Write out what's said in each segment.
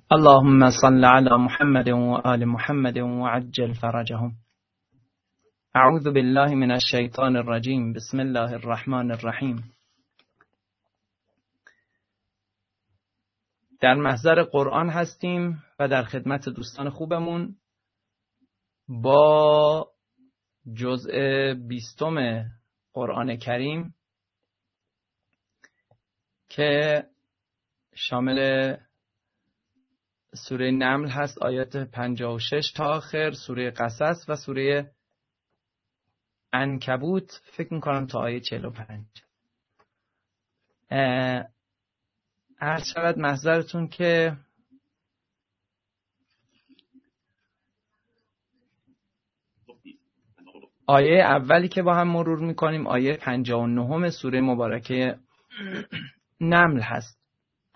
اللهم صل على محمد وآل محمد وعجل فرجهم. اعوذ بالله من الشیطان الرجیم. بسم الله الرحمن الرحیم. در محضر قرآن هستیم و در خدمت دوستان خوبمون با جزء 20 قرآن کریم که شامل سوره نمل هست، آیات 56 تا آخر، سوره قصص و سوره عنکبوت فکر میکنم تا آیه 45. عرض شود محضرتون که آیه اولی که با هم مرور میکنیم آیه 59 سوره مبارکه نمل هست.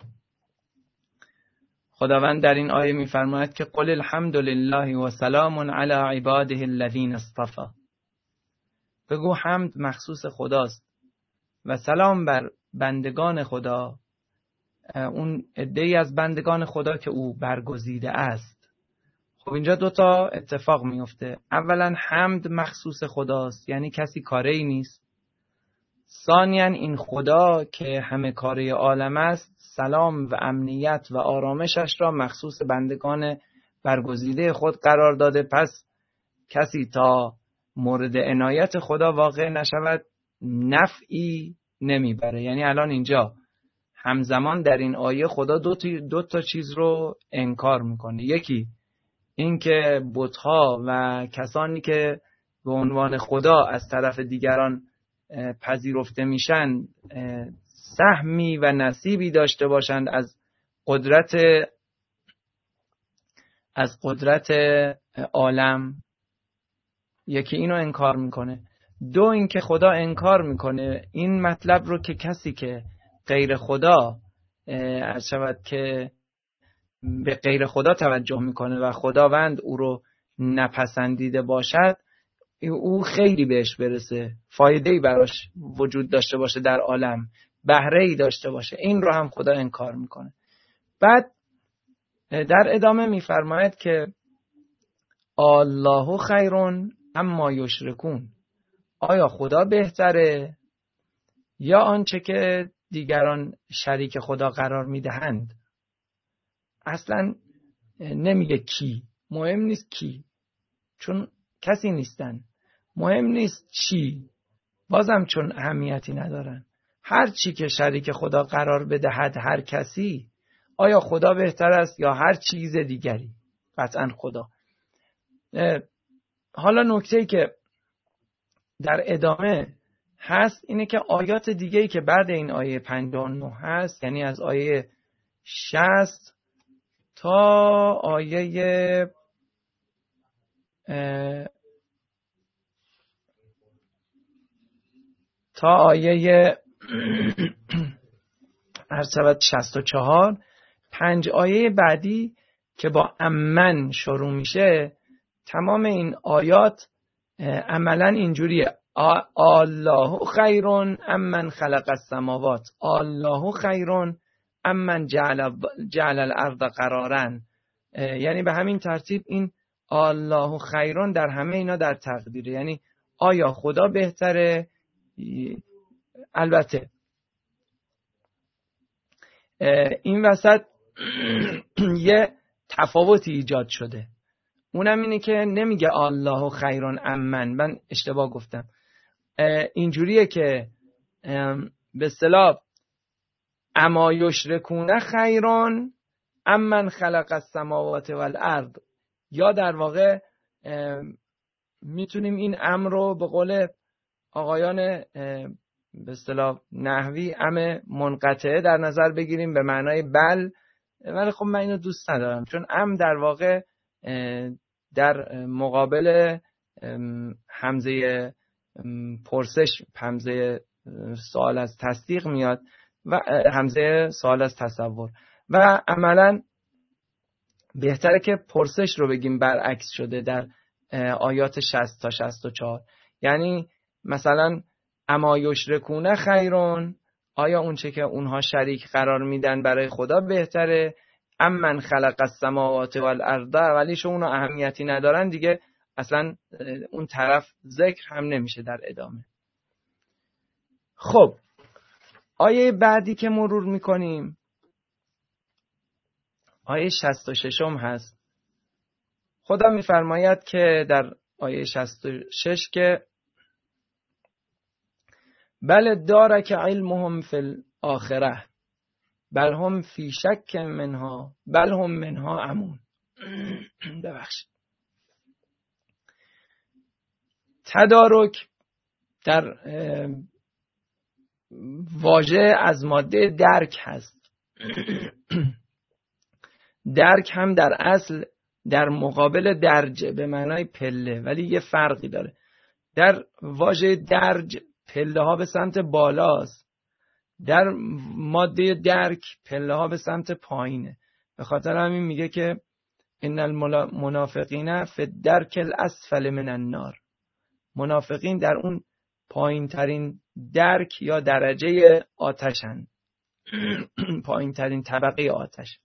خداوند در این آیه می‌فرماید که قل الحمد لله و سلام علی عباده الذین اصطفی. بگو حمد مخصوص خداست و سلام بر بندگان خدا، اون عده‌ای از بندگان خدا که او برگزیده است. خب اینجا دوتا اتفاق میفته. اولا حمد مخصوص خداست، یعنی کسی کاری نیست. ثانیاً این خدا که همه کاره عالم است سلام و امنیت و آرامشش را مخصوص بندگان برگزیده خود قرار داده، پس کسی تا مورد عنایت خدا واقع نشود نفعی نمیبره. یعنی الان اینجا همزمان در این آیه خدا دو تا چیز رو انکار میکنه. یکی این که بت‌ها و کسانی که به عنوان خدا از طرف دیگران پذیرفته میشن سهمی و نصیبی داشته باشند از قدرت عالم. یکی اینو انکار میکنه. دو این که خدا انکار میکنه این مطلب رو که کسی که غیر خدا شود که به غیر خدا توجه میکنه و خداوند او رو نپسندیده باشد، او خیلی بهش برسه، فایده‌ای براش وجود داشته باشه در عالم، بهره‌ای داشته باشه، این رو هم خدا انکار میکنه. بعد در ادامه میفرماید که الله خیرون اما یشرکون. آیا خدا بهتره یا آنچه که دیگران شریک خدا قرار میدهند؟ اصلا نمیگه کی، مهم نیست کی، چون کسی نیستن. مهم نیست چی، بازم چون اهمیتی ندارن. هر چی که شریک خدا قرار بدهد هر کسی، آیا خدا بهتر است یا هر چیز دیگری؟ قطعا خدا. حالا نکته‌ای که در ادامه هست اینه که آیات دیگه‌ای که بعد این آیه 59 هست، یعنی از آیه 60 تا آیه تا آیه 64، 5 آیه بعدی که با امن شروع میشه، تمام این آیات عملا اینجوریه: الله خیرون امن خلق السماوات، الله خیرون امن جعل الارض قرارن. یعنی به همین ترتیب این الله خیرون در همه اینا در تقدیره. یعنی آیا خدا بهتره؟ البته این وسط یه تفاوتی ایجاد شده، اونم اینه که نمیگه الله خیرون امن. من اشتباه گفتم. اینجوریه که به اصطلاح اما یشرکون خیرون امن خلق السماوات والارض، یا در واقع میتونیم این امر رو به قول آقایان به اصطلاح نحوی ام منقطعه در نظر بگیریم به معنای بل، ولی خب من اینو دوست ندارم، چون ام در واقع در مقابل همزه پرسش، همزه سوال از تصدیق میاد و همزه سوال از تصور، و عملا بهتره که پرسش رو بگیم برعکس شده در آیات 60 تا 64. یعنی مثلا اما یشرکون خیرون، آیا اون چه که اونها شریک قرار میدن برای خدا بهتره؟ امن خلق السماوات والارض، ولی چون اونا اهمیتی ندارن دیگه اصلا اون طرف ذکر هم نمیشه در ادامه. خب آیه بعدی که مرور میکنیم آیه 66 هست. خدا میفرماید که در آیه 66 که بل دارک علمهم فی الاخره بل هم فی شک منها بل هم منها عمون. ببخشید. تدارک در واژه از ماده درک هست. درک هم در اصل در مقابل درج به معنای پله، ولی یه فرقی داره. در واژه درج پله ها به سمت بالاست، در ماده درک پله ها به سمت پایینه. به خاطر همین میگه که ان المنافقین فی الدرک الاسفل من النار. منافقین در اون پایین ترین درک یا درجه آتشن، پایین ترین طبقه آتش.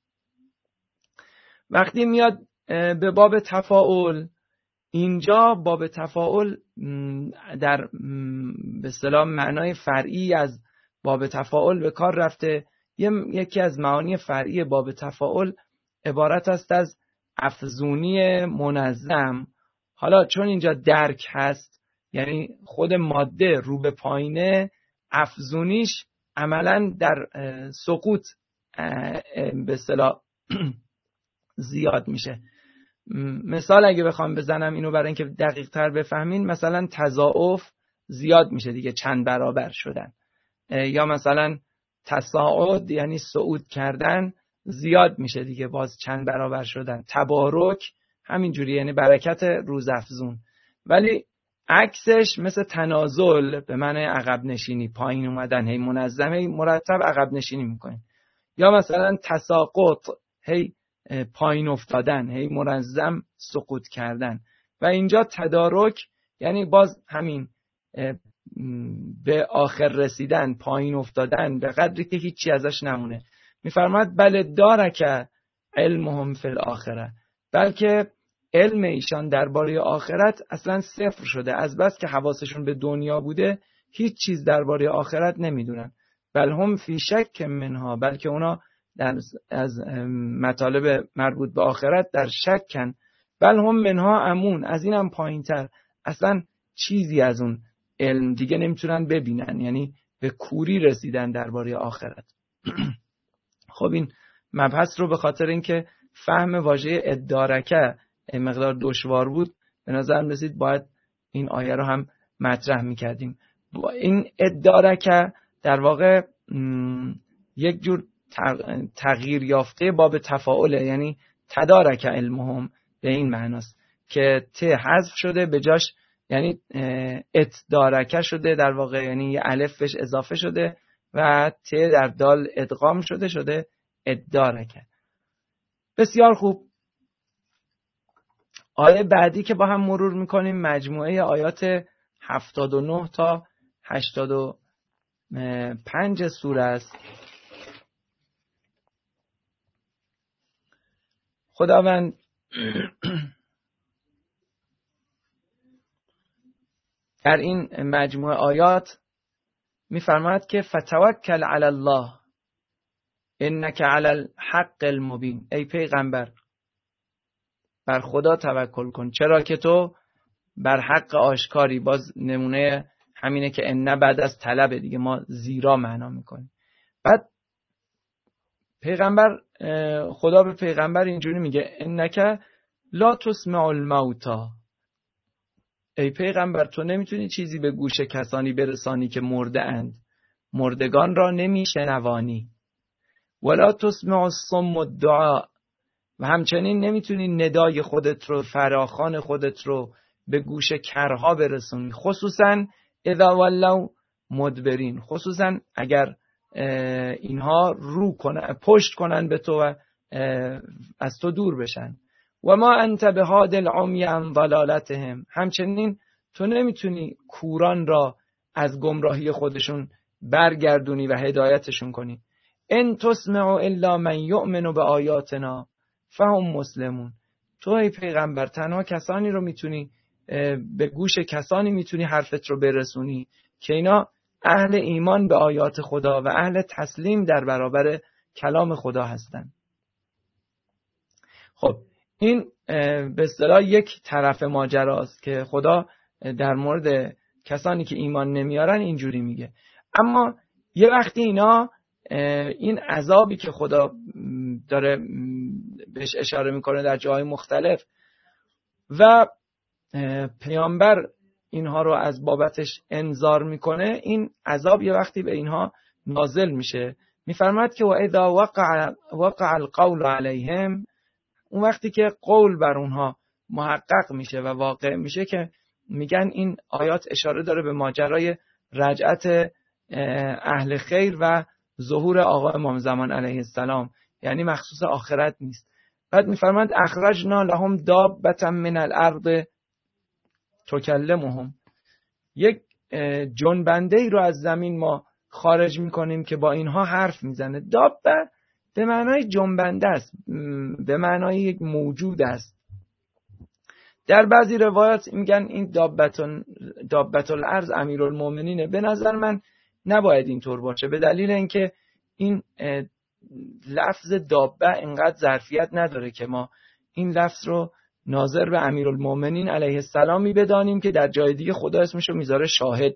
وقتی میاد به باب تفاعل، اینجا باب تفاعل در به اصطلاح معنای فرعی از باب تفاعل به کار رفته. یکی از معانی فرعی باب تفاعل عبارت است از افزونی منظم. حالا چون اینجا درک هست، یعنی خود ماده رو به پایینه، افزونیش عملا در سقوط به اصطلاح زیاد میشه. مثال اگه بخوام بزنم اینو برای اینکه دقیق تر بفهمین، مثلا تضاعف زیاد میشه دیگه، چند برابر شدن. یا مثلا تصاعد یعنی صعود کردن زیاد میشه دیگه، باز چند برابر شدن. تبارک همینجوری، یعنی برکت روزافزون. ولی عکسش مثل تنازل به معنی عقب نشینی، پایین اومدن، هی منظم هی مرتب عقب نشینی میکنین. یا مثلا تساقط، هی پایین افتادن، هی منظم سقوط کردن. و اینجا تدارک یعنی باز همین به آخر رسیدن، پایین افتادن به قدری که هیچی ازش نمونه. میفرماد بل دارک علمهم فی الاخره، بلکه علم ایشان درباره آخرت اصلا صفر شده. از بس که حواسشون به دنیا بوده هیچ چیز درباره آخرت نمیدونن. بل هم فی شک منها، بلکه اونا از مطالب مربوط به آخرت در شکن. بل هم منها عمون، از اینم پایینتر، اصلا چیزی از اون علم دیگه نمیتونن ببینن، یعنی به کوری رسیدن درباره آخرت. خب این مبحث رو به خاطر اینکه فهم واژه ادارکه مقدار دشوار بود، به نظر رسید باید این آیه رو هم مطرح میکردیم. این ادارکه در واقع یک جور تغییر یافته باب تفاعله، یعنی تدارک علمهم به این معناست که ت حذف شده به جاش، یعنی اتدارکه شده در واقع، یعنی یه الف بهش اضافه شده و ت در دال ادغام شده ادارکه. بسیار خوب. آیه بعدی که با هم مرور میکنیم مجموعه آیات 79 تا 85 سوره است. خداوند در این مجموعه آیات میفرماید که فتوکل علی الله انک علی الحق المبین. ای پیغمبر بر خدا توکل کن، چرا که تو بر حق آشکاری. باز نمونه همینه که ان بعد از طلب دیگه، ما زیرا معنا میکنیم. بعد پیغمبر، خدا به پیغمبر اینجوری میگه انک لا تسمع الموتى. ای پیغمبر تو نمیتونی چیزی به گوش کسانی برسانی که مرده اند، مردگان را نمیشنوانی. ولا تسمع الصم الدعاء، و همچنین نمیتونی ندای خودت رو، فراخوان خودت رو به گوش کرها برسونی، خصوصا اذا ولوا مدبرین، خصوصا اگر اینها پشت کنن به تو و از تو دور بشن. و ما انت بهاد العمی عن ضلالتهم، همچنین تو نمیتونی کوران را از گمراهی خودشون برگردونی و هدایتشون کنی. ان تسمع الا من یؤمن بآیاتنا فهم مسلمون. تو ای پیغمبر تنها کسانی رو میتونی به گوش کسانی میتونی حرفت رو برسونی که اینا اهل ایمان به آیات خدا و اهل تسلیم در برابر کلام خدا هستن. خب این به اصطلاح یک طرف ماجراست که خدا در مورد کسانی که ایمان نمیارن اینجوری میگه. اما یه وقتی اینا این عذابی که خدا داره بهش اشاره میکنه در جاهای مختلف و پیامبر اینها رو از بابتش انذار میکنه، این عذاب یه وقتی به اینها نازل میشه. میفرماد که و اذا وقع القول علیهم، اون وقتی که قول بر اونها محقق میشه و واقع میشه که میگن این آیات اشاره داره به ماجرای رجعت اهل خیر و ظهور آقا امام زمان علیه السلام، یعنی مخصوص آخرت نیست. بعد میفرماند اخرجنا لهم دابة من الارض تکلمهم، یک جنبنده ای رو از زمین ما خارج میکنیم که با اینها حرف میزنه. دابه به معنای جنبنده است، به معنای یک موجود است. در بعضی روایات میگن این دابة الارض امیرالمومنینه. به نظر من نباید اینطور باشه، به دلیل اینکه این لفظ دابه اینقدر ظرفیت نداره که ما این لفظ رو ناظر به امیرالمومنین علیه السلامی بدانیم که در جای دیگه خدا اسمشو میذاره شاهد،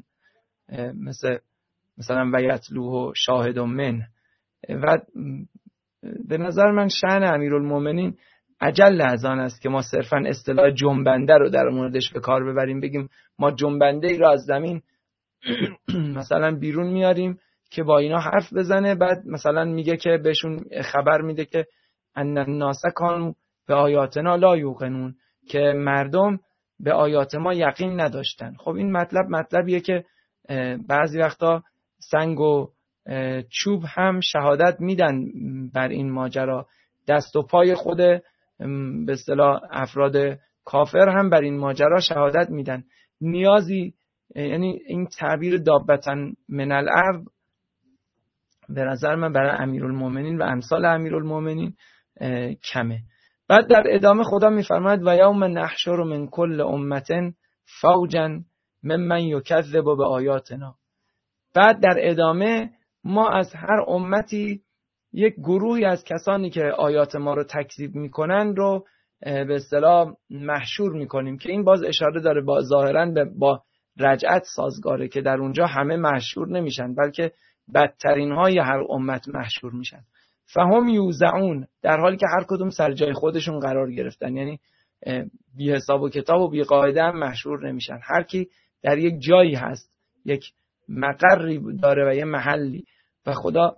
مثلا و یتلوه شاهد من. و به نظر من شأن امیرالمومنین اجل از آن است که ما صرفا اصطلاح جنبنده رو در موردش به کار ببریم، بگیم ما جنبنده ای رو از زمین مثلا بیرون میاریم که با اینا حرف بزنه. بعد مثلا میگه که بهشون خبر میده که ان الناس کانوا به آیاتنا لا یوقنون، که مردم به آیات ما یقین نداشتن. خب این مطلبیه که بعضی وقتا سنگ و چوب هم شهادت میدن بر این ماجرا، دست و پای خود به اصطلاح افراد کافر هم بر این ماجرا شهادت میدن. نیازی، یعنی این تعبیر دابتن من الارض به نظر من برای امیرالمومنین و امثال امیرالمومنین کمه. بعد در ادامه خدا میفرماید و یوم نحشر من کل امة فوجا ممن یکذب بآیاتنا. بعد در ادامه ما از هر امتی یک گروهی از کسانی که آیات ما رو تکذیب میکنن رو به اصطلاح محشور میکنیم، که این باز اشاره داره با ظاهرا با رجعت سازگاره که در اونجا همه محشور نمیشن، بلکه بدترین های هر امت محشور میشن. فهم یوزعون، در حالی که هر کدوم سر جای خودشون قرار گرفتن، یعنی بی حساب و کتاب و بی قاعده هم محشور نمیشن. هر کی در یک جایی هست، یک مقری داره و یه محلی، و خدا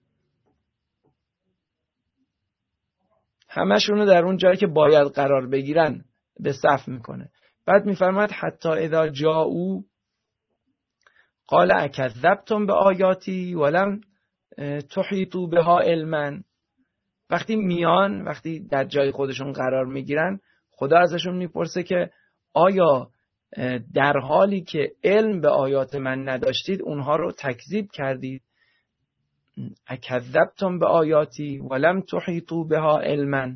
همشونو در اون جایی که باید قرار بگیرن به صف میکنه. بعد میفرماید حتی اذا جاءوا قال اکذبتم بآیاتی ولم تحیطوا بها علما. وقتی در جای خودشون قرار میگیرن، خدا ازشون میپرسه که آیا در حالی که علم به آیات من نداشتید اونها رو تکذیب کردید؟ اکذبتم بآیاتی ولم تحیطوا بها علما.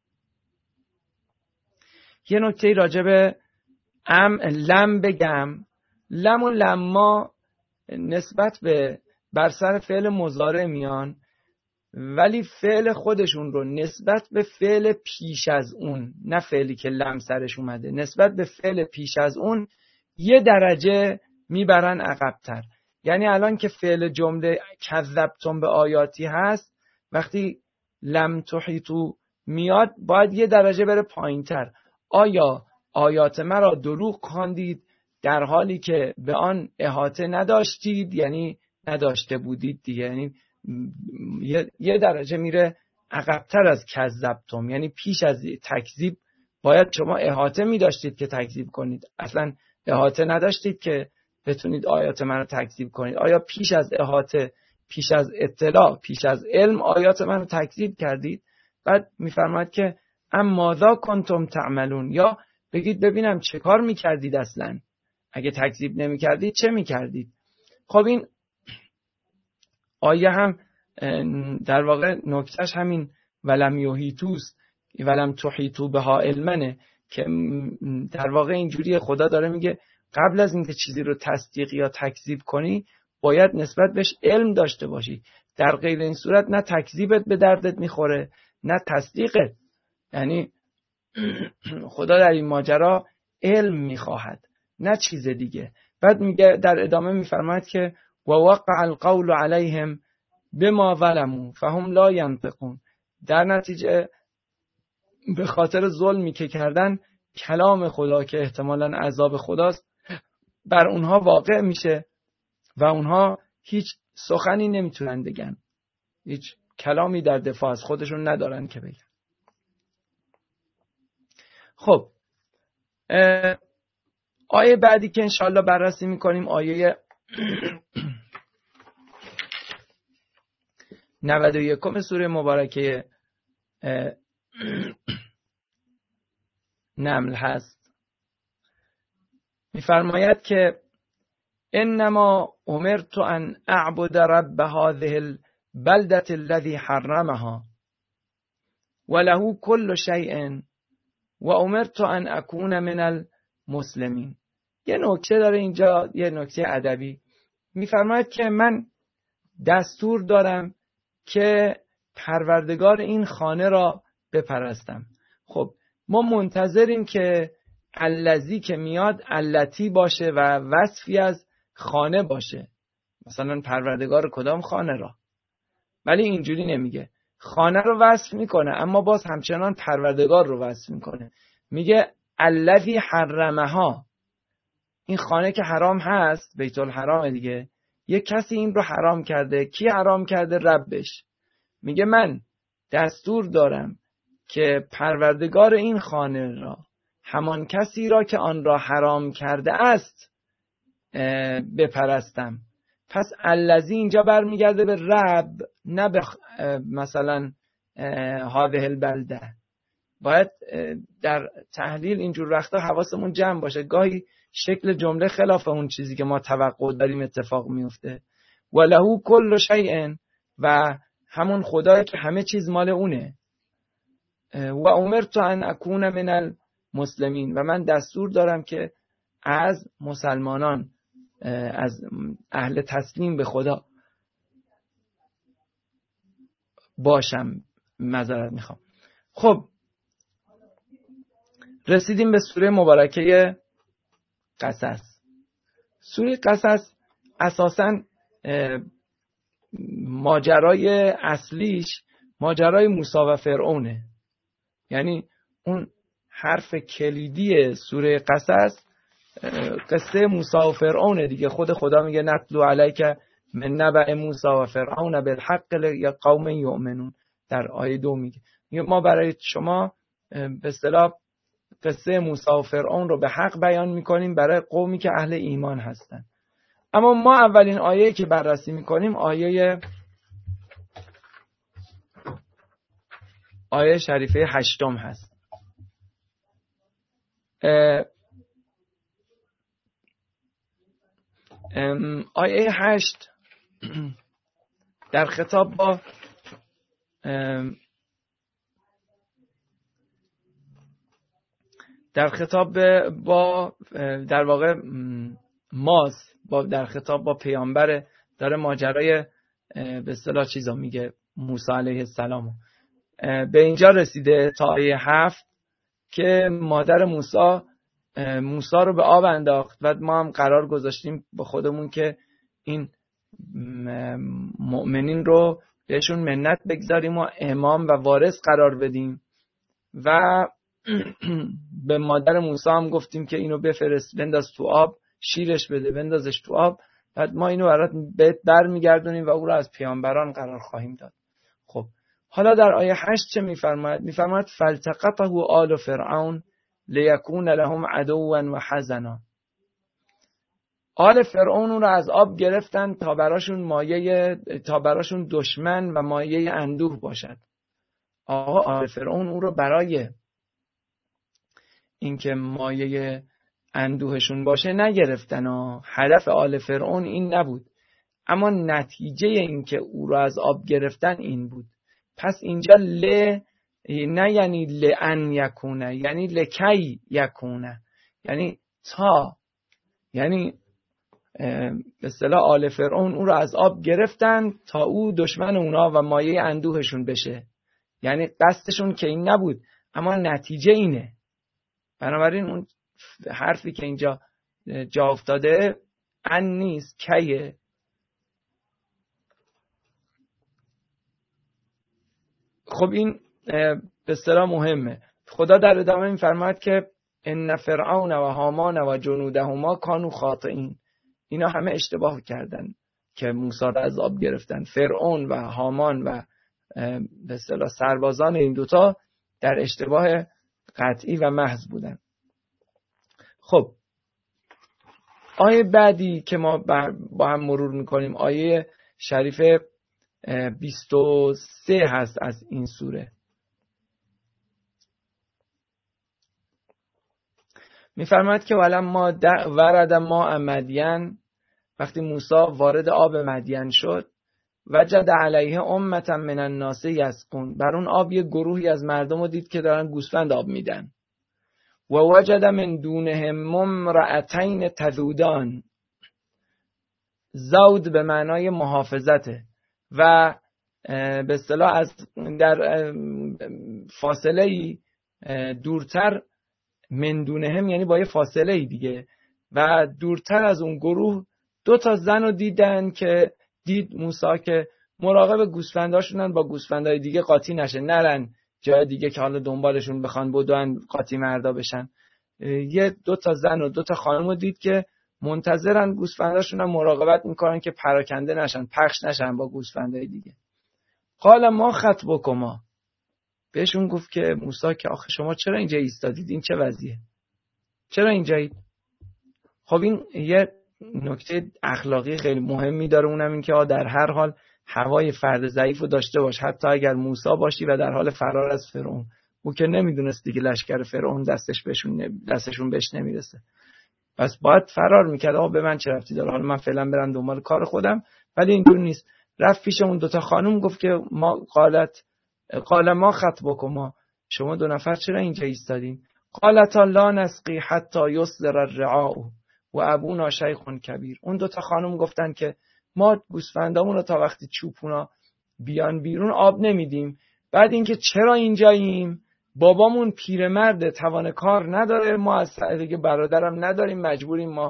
یه نکته راجع به لم بگم. لم و لما نسبت به بر سر فعل مضارع میان، ولی فعل خودشون رو نسبت به فعل پیش از اون، نه فعلی که لم سرش اومده، نسبت به فعل پیش از اون یه درجه میبرن عقب‌تر. یعنی الان که فعل جمله کذبتم به آیاتی هست، وقتی لم تحیطوا میاد باید یه درجه بره پایین‌تر. آیا آیات مرا دروغ خواندید در حالی که به آن احاطه نداشتید؟ یعنی نداشته بودید دیگه، یعنی یه درجه میره عقب‌تر از کذبتم، یعنی پیش از تکذیب باید شما احاطه می‌داشتید که تکذیب کنید. اصلا احاطه نداشتید که بتونید آیات من رو تکذیب کنید. آیا پیش از احاطه، پیش از اطلاع، پیش از علم آیات من رو تکذیب کردید؟ بعد میفرماید که اما ماذا کنتم تعملون، یا بگید ببینم چه کار میکردید اصلا، اگه تکذیب نمیکردید چه میکردید؟ خب این آیه هم در واقع نکتهش همین ولم یحیطوست، ولم تحیطوا بها علمنه، که در واقع اینجوری خدا داره میگه قبل از اینکه چیزی رو تصدیق یا تکذیب کنی باید نسبت بهش علم داشته باشی. در غیر این صورت نه تکذیبت به دردت میخوره نه تصدیقت. یعنی خدا در این ماجرا علم میخواهد نه چیز دیگه. بعد میگه در ادامه میفرماید که و وقع القول علیهم بما ظلموا فهم لا ینطقون. در نتیجه به خاطر ظلمی که کردن کلام خدا که احتمالاً عذاب خداست بر اونها واقع میشه و اونها هیچ سخنی نمیتونن بگن، هیچ کلامی در دفاع از خودشون ندارن که بگن. خب آیه بعدی که انشاءالله بررسی میکنیم آیه 91 سوره مبارکه نمل هست. میفرماید که انما امرت ان اعبد رب هذه البلدة الذي حرمها وله كل شيء و امرت ان اكون من المسلمین. یه نکته داره اینجا، یه نکته ادبی. میفرماید که من دستور دارم که پروردگار این خانه را بپرستم. خب ما منتظریم که الذی که میاد التی باشه و وصفی از خانه باشه، مثلا پروردگار کدام خانه را، ولی اینجوری نمیگه. خانه رو وصف میکنه اما باز همچنان پروردگار رو وصف میکنه. میگه الذی حرمها، این خانه که حرام هست بیت الحرام دیگه، یک کسی این رو حرام کرده. کی حرام کرده؟ ربش. میگه من دستور دارم که پروردگار این خانه را، همان کسی را که آن را حرام کرده است، بپرستم. پس الذی اینجا برمیگرده به رب، نه به مثلا هذه البلده. باید در تحلیل اینجور وقتا حواسمون جمع باشه، گاهی شکل جمله خلاف اون چیزی که ما توقع داریم اتفاق میفته. و له کل شیء، و همون خدایی که همه چیز مال اونه. و امرت ان اکون من المسلمین، و من دستور دارم که از مسلمانان، از اهل تسلیم به خدا باشم. معذرت میخوام. خب رسیدیم به سوره مبارکه قصص. سوره قصص اساساً ماجرای اصلیش ماجرای موسی و فرعونه. یعنی اون حرف کلیدی سوره قصص قصه موسی و فرعونه دیگه. خدا میگه نتلو علیک من نبأ موسی و فرعون بالحق لقوم یؤمنون. در آیه 2 میگه ما برای شما به اصطلاح قصه موسی و فرعون رو به حق بیان میکنیم برای قومی که اهل ایمان هستن. اما ما اولین آیه که بررسی میکنیم آیه شریفه 8 هست. آیه 8 در خطاب با در واقع در خطاب با پیامبر داره ماجرای به اصطلاح چیزا میگه. موسی علیه السلام به اینجا رسیده تا آیه 7 که مادر موسی رو به آب انداخت و ما هم قرار گذاشتیم با خودمون که این مؤمنین رو بهشون منت بگذاریم و امام و وارث قرار بدیم و به مادر موسی هم گفتیم که اینو بفرست بنداز تو آب، شیرش بده بندازش تو آب، بعد ما اینو برات برمیگردونیم و او رو از پیامبران قرار خواهیم داد. خب حالا در آیه 8 چه میفرماید؟ میفرماید فالتقطه آل فرعون لیکون لهم عدوا و حزنا. آل فرعون رو از آب گرفتن تا براشون دشمن و مایه اندوه باشد. آل فرعون او رو برای اینکه مایه اندوهشون باشه نگرفتن. هدف آل فرعون این نبود. اما نتیجه این که او را از آب گرفتن این بود. پس اینجا نه یعنی لئن یکونه، یعنی لکی یکونه، یعنی تا، یعنی به اصطلاح آل فرعون او را از آب گرفتن تا او دشمن اونا و مایه اندوهشون بشه. یعنی قصدشون که این نبود، اما نتیجه اینه. بنابراین اون حرفی که اینجا جا افتاده ان نیست، کیه. خب این به اصطلاح مهمه. خدا در ادامه می‌فرماید که ان فرعون و هامان و جنودهما کانوا خاطئین. اینا همه اشتباه کردن که موسی را از آب گرفتن. فرعون و هامان و به اصطلاح سربازان این دوتا در اشتباه قطعی و محض بودن. خب آیه بعدی که ما با هم مرور میکنیم آیه شریف 23 هست از این سوره. میفرماید که ولما ورد ماء مدین، وقتی موسی وارد آب مدین شد، وجد علیه امة من الناس یسقون، بر اون آب یه گروهی از مردم رو دید که دارن گوسفند آب میدن. و وجد من دونهم امرأتین تذودان، زود به معنای محافظته و به اصطلاح از در فاصله دورتر، من دونهم یعنی با یه فاصله دیگه، و دورتر از اون گروه 2 زن رو دیدن که دید موسی که مراقب گوسفنداشونن، با گوسفندای دیگه قاطی نشه، نرن جای دیگه که حالا دنبالشون بخوان بدون قاطی مردا بشن. یه 2 زن و 2 خانم رو دید که منتظرن گوسفنداشون رو مراقبت میکنن که پراکنده نشن، پخش نشن با گوسفندای دیگه. قال ما خطبکما، بهشون گفت که موسی که آخه شما چرا اینجا ایستادید؟ این چه وضعیه؟ چرا اینجایید؟ خب این یه نکته اخلاقی خیلی مهمی داره، اونم این که در هر حال هوای فرد ضعیف رو داشته باش، حتی اگر موسی باشی و در حال فرار از فرعون. او که نمیدونست دیگه لشکر فرعون دستشون بهش نمیرسه، پس باید فرار میکرد. آقا به من چه ربطی داره، حالا من فعلا برم دنبال کار خودم. ولی اینجور نیست، رفت پیش اون 2 خانم گفت که قال ما خطبکما، شما 2 نفر چرا اینجا ایستادین؟ قالتا لا نسقی حتی یصدر الرعاء و ابونا شیخ کبیر. اون 2 خانم گفتن که ما گوسفندامون رو تا وقتی چوپونا بیان بیرون آب نمیدیم. بعد اینکه چرا اینجاییم؟ بابامون پیرمرده، توان کار نداره، ما از دیگه برادرم نداریم، مجبوریم ما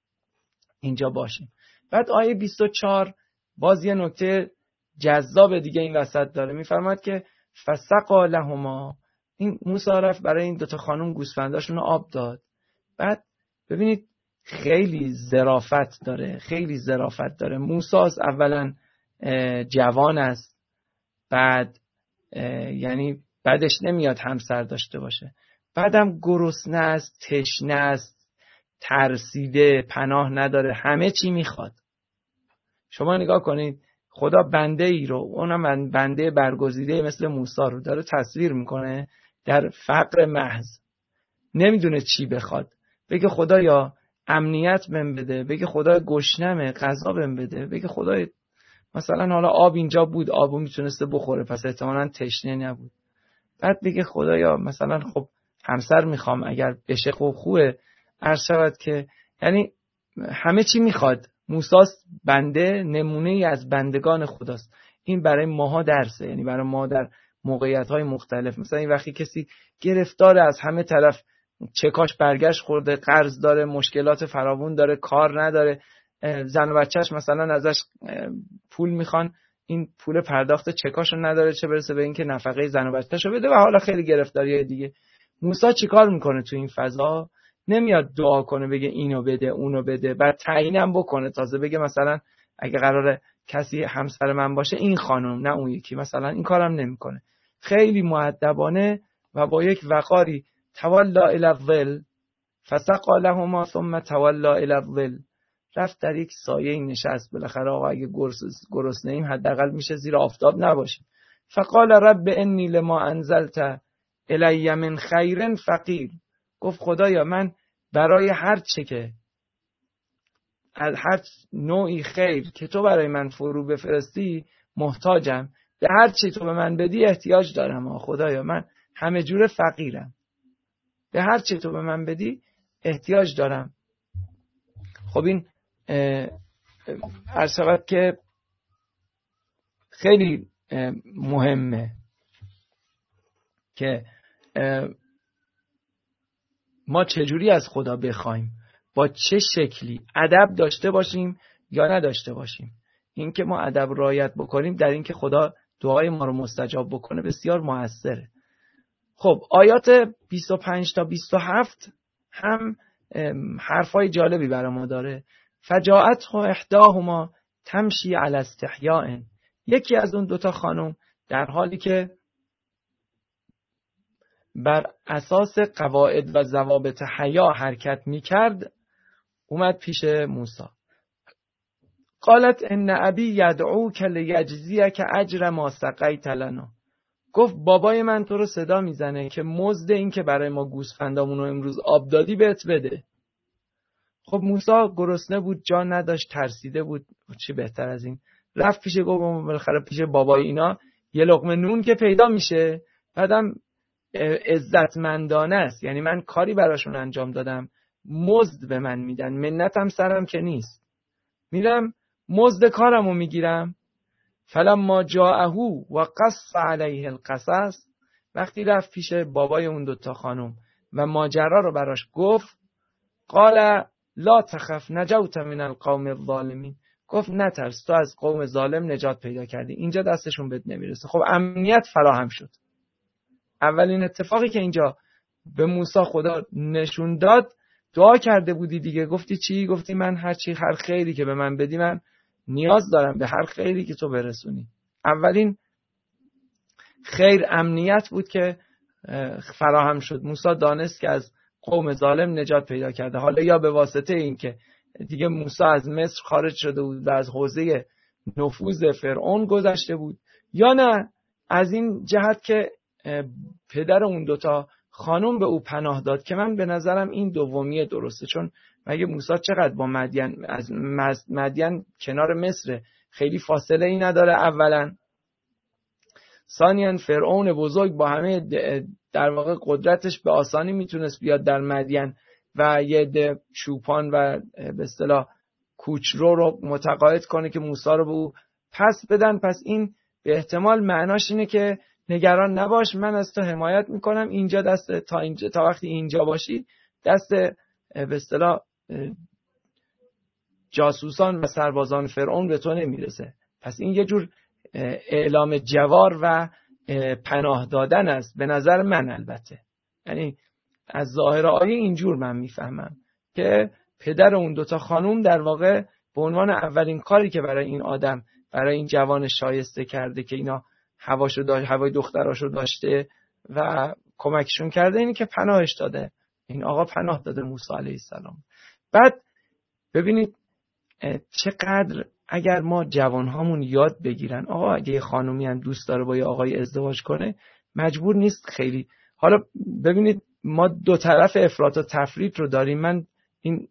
اینجا باشیم. بعد آیه 24 باز یه نکته جذاب دیگه این وسط داره، میفرماید که فسقا لهما، این موسی رفت برای این 2 خانم گوسفنداشون رو آب داد. بعد ببینید خیلی ظرافت داره، خیلی ظرافت داره. موسی اولا جوان است، بعد یعنی بعدش نمیاد همسر داشته باشه، بعدم گرسنه است، تشنه است، ترسیده، پناه نداره، همه چی میخواد. شما نگاه کنید خدا بنده ای رو، اونم بنده برگزیده مثل موسی رو داره تصویر میکنه در فقر محض، نمیدونه چی بخواد. بگه خدایا امنیت بهم بده، بگه خدایا گشنمه غذا بهم بده، بگه خدایا مثلا حالا آب اینجا بود، آبو میتونسته بخوره پس احتمالاً تشنه نبود. بعد بگه خدایا مثلا خب همسر میخوام، اگر بشه خوبه، عرض شود که یعنی همه چی میخواد. موسی بنده، نمونه ای از بندگان خداست. این برای ماها درسه، یعنی برای ما در موقعیت‌های مختلف. مثلا این وقتی کسی گرفتاره از همه طرف، چکاش برگشت خورده، قرض داره، مشکلات فراوون داره، کار نداره، زن و بچهش مثلا ازش پول میخوان، این پول پرداخت چکاشو نداره، چه برسه به اینکه نفقه زن و بچه‌شو بده، و حالا خیلی گرفتاریای دیگه. موسی چیکار میکنه تو این فضا؟ نمیاد دعا کنه بگه اینو بده اونو بده، بعد تعیینم بکنه، تازه بگه مثلا اگه قراره کسی همسر من باشه این خانم نه اون یکی، مثلا این کارم نمیکنه. خیلی مؤدبانه و با یک وقاری تولا الی الظل فسقا لهما ثم تولا الی الظل، رفت در یک سایه نشست. بالاخره آقا اگه گرسنه‌ایم حداقل میشه زیر آفتاب نباشیم. فقال رب انی لما انزلت الی من خیر فقیر، گفت خدایا من برای هر چه که از هر نوعی خیر که تو برای من فرو بفرستی محتاجم. به هر چی تو به من بدی احتیاج دارم خدایا، من همه جور فقیرم. به هر چی تو به من بدی احتیاج دارم. خب این عرض شود که خیلی مهمه که ما چجوری از خدا بخوایم، با چه شکلی ادب داشته باشیم یا نداشته باشیم. این که ما ادب رعایت بکنیم در این که خدا دعای ما رو مستجاب بکنه بسیار موثره. خب آیات 25 تا 27 هم حرفای جالبی برای ما داره. فجاءته احداهما تمشی علی استحیاء، یکی از اون دوتا خانم در حالی که بر اساس قواعد و ضوابط حیا حرکت میکرد اومد پیش موسی. قالت ان ابی یدعوک لیجزیک اجر ما سقیت لنا. گفت بابای من تو رو صدا میزنه که مزد این که برای ما گوسفندامون رو امروز آب دادی بهت بده. خب موسی گرسنه بود، جا نداشت، ترسیده بود. چی بهتر از این؟ رفت پیش گفت بالاخره پیش بابای اینا یه لقمه نون که پیدا میشه، بعدم عزتمندانه است، یعنی من کاری براشون انجام دادم، مزد به من میدن، منتم سرم که نیست، میرم مزد کارمو میگیرم. فلما جاءه و قص علیه القصص، وقتی رفت پیش بابای اون دوتا خانم و ماجرا رو براش گفت، قال لا تخف نجوت من القوم الظالمین. گفت نترس، تو از قوم ظالم نجات پیدا کردی، اینجا دستشون بهت نمیرسه. خب امنیت فراهم شد. اولین اتفاقی که اینجا به موسی خدا نشون داد، دعا کرده بودی دیگه. گفتی چی؟ گفتی من هر خیری که به من بدی من نیاز دارم به هر خیری که تو برسونی. اولین خیر امنیت بود که فراهم شد. موسی دانست که از قوم ظالم نجات پیدا کرده. حالا یا به واسطه این که دیگه موسی از مصر خارج شده بود و از حوزه نفوذ فرعون گذشته بود، یا نه از این جهت که پدر اون دوتا خانم به او پناه داد، که من به نظرم این دومیه درسته. چون مگه موسی چقدر با مدین، از مدین کنار مصر، خیلی فاصله ای نداره اولا. ثانیاً فرعون بزرگ با همه در واقع قدرتش به آسانی میتونست بیاد در مدین و یه عده چوپان و به اصطلاح کوچرو رو متقاعد کنه که موسی رو به او پس بدن. پس این به احتمال معناش اینه که نگران نباش، من از تو حمایت میکنم، اینجا دست تا وقتی اینجا باشی دست به اصطلاح جاسوسان و سربازان فرعون به تو نمیرسه. پس این یه جور اعلام جوار و پناه دادن است به نظر من. البته یعنی از ظاهر آیه اینجور من میفهمم که پدر اون دوتا خانوم در واقع به عنوان اولین کاری که برای این آدم، برای این جوان شایسته کرده که اینا هوای دختراشو داشته و کمکشون کرده، اینی که پناهش داده. این آقا پناه داده موسی علیه السلام. بعد ببینید چقدر اگر ما جوانهامون یاد بگیرن، آقا اگه یه خانومی هم دوست داره با یه آقای ازدواج کنه مجبور نیست خیلی. حالا ببینید ما دو طرف افراط و تفریط رو داریم. من این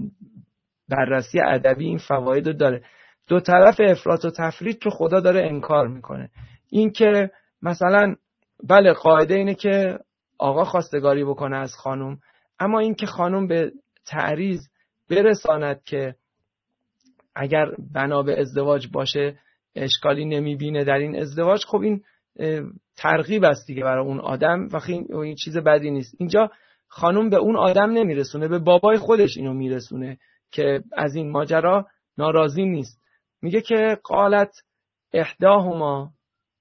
بررسی ادبی این فواید رو داره. دو طرف افراط و تفریط رو خدا داره انکار میکنه. این که مثلا بله قاعده اینه که آقا خواستگاری بکنه از خانم، اما این که خانم به تعریض برساند که اگر بنا به ازدواج باشه اشکالی نمیبینه در این ازدواج، خب این ترغیب است دیگه برای اون آدم و این چیز بدی نیست. اینجا خانم به اون آدم نمیرسونه، به بابای خودش اینو میرسونه که از این ماجرا ناراضی نیست. میگه که قالت احداهما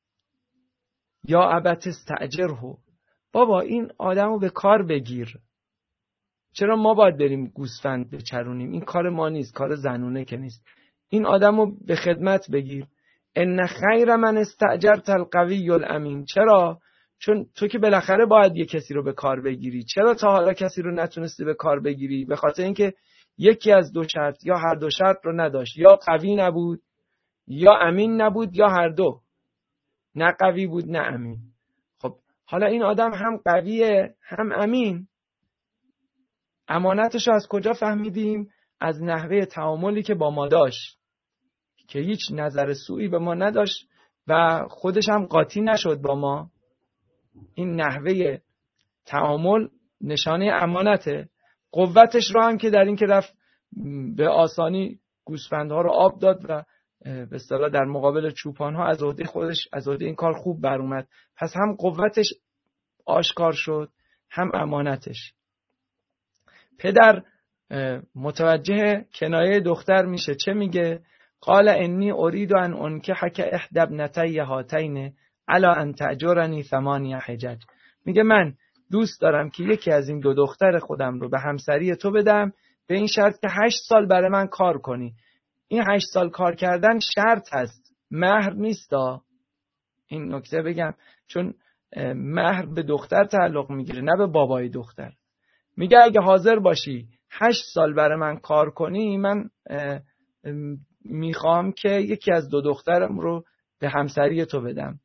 یا ابت استاجره، بابا این آدمو به کار بگیر. چرا ما باید بریم گوسفند بچرونیم؟ این کار ما نیست، کار زنونه که نیست. این آدمو به خدمت بگیر. ان خیر من استاجرت القوی الامین. چرا؟ چون تو که بالاخره باید یه کسی رو به کار بگیری. چرا تا حالا کسی رو نتونستی به کار بگیری؟ به خاطر اینکه یکی از دو شرط یا هر دو شرط رو نداشت. یا قوی نبود یا امین نبود یا هر دو. نه قوی بود نه امین. خب حالا این آدم هم قویه هم امین. امانتش رو از کجا فهمیدیم؟ از نحوه تعاملی که با ما داشت که هیچ نظر سوئی به ما نداشت و خودش هم قاطی نشد با ما. این نحوه تعامل نشانه امانته. قوتش رو هم که در این که رفت به آسانی گوسفندها رو آب داد و به اصطلاح در مقابل چوپانها از عهده خودش از عهده این کار خوب بر اومد. پس هم قوتش آشکار شد هم امانتش. پدر متوجه کنایه دختر میشه. چه میگه؟ قال انی اريد ان انکحک احدی ابنتی هاتین علی ان تأجرنی 8 حجج. میگه من دوست دارم که یکی از این 2 دختر خودم رو به همسری تو بدم، به این شرط که 8 سال برای من کار کنی. این 8 سال کار کردن شرط هست، مهر نیستا. این نکته بگم، چون مهر به دختر تعلق میگیره نه به بابای دختر. میگه اگه حاضر باشی 8 سال برای من کار کنی، من میخوام که یکی از 2 دخترم رو به همسری تو بدم.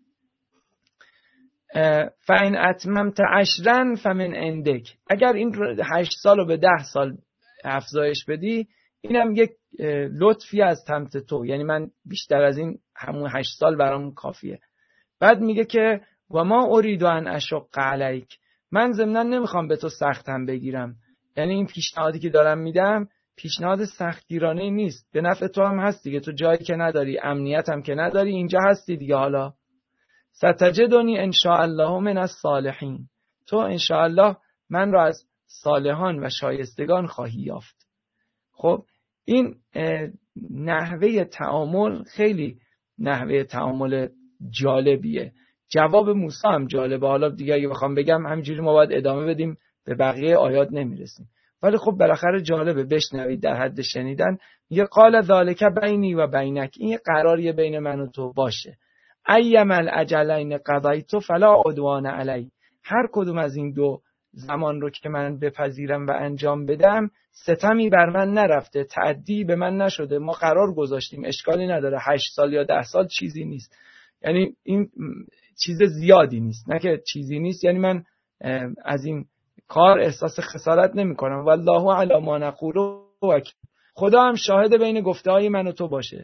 فَإِنْ أَتْمَمْتَ 10 فَمِنْ عِنْدِكَ. اگر این 8 سال رو به 10 سال افزایش بدی، اینم یک لطفی از سمت تو، یعنی من بیشتر از این همون 8 سال برام کافیه. بعد میگه که و ما اريد ان اشق علیک، من ضمناً نمیخوام به تو سختم بگیرم. یعنی این پیشنهادی که دارم میدم پیشنهاد سختگیرانه نیست، به نفع تو هم هست دیگه. تو جایی که نداری، امنیت هم که نداری، اینجا هستی دیگه. حالا ستجدنی ان شاء الله من الصالحین، تو ان شاء الله من را از صالحان و شایستگان خواهی یافت. خب این نحوه تعامل خیلی نحوه تعامل جالبیه. جواب موسی هم جالبه. حالا دیگه اگه بخوام بگم همینجوری ما باید ادامه بدیم، به بقیه آیات نمیرسیم، ولی خب بالاخره جالبه بشنوید در حد شنیدن. میگه قال ذالک بینی و بینک، این قراریه بین من و تو باشه. ایما الاجلین قضیت فلا عدوان علی، هر کدوم از این 2 زمان رو که من بپذیرم و انجام بدم ستمی بر من نرفته، تعدی به من نشده. ما قرار گذاشتیم، اشکالی نداره. 8 سال یا 10 سال چیزی نیست، یعنی این چیز زیادی نیست. نه که چیزی نیست یعنی من از این کار احساس خسارت نمی کنم. والله علی ما نقول وکیل، خدا هم شاهد بین گفته های من و تو باشه،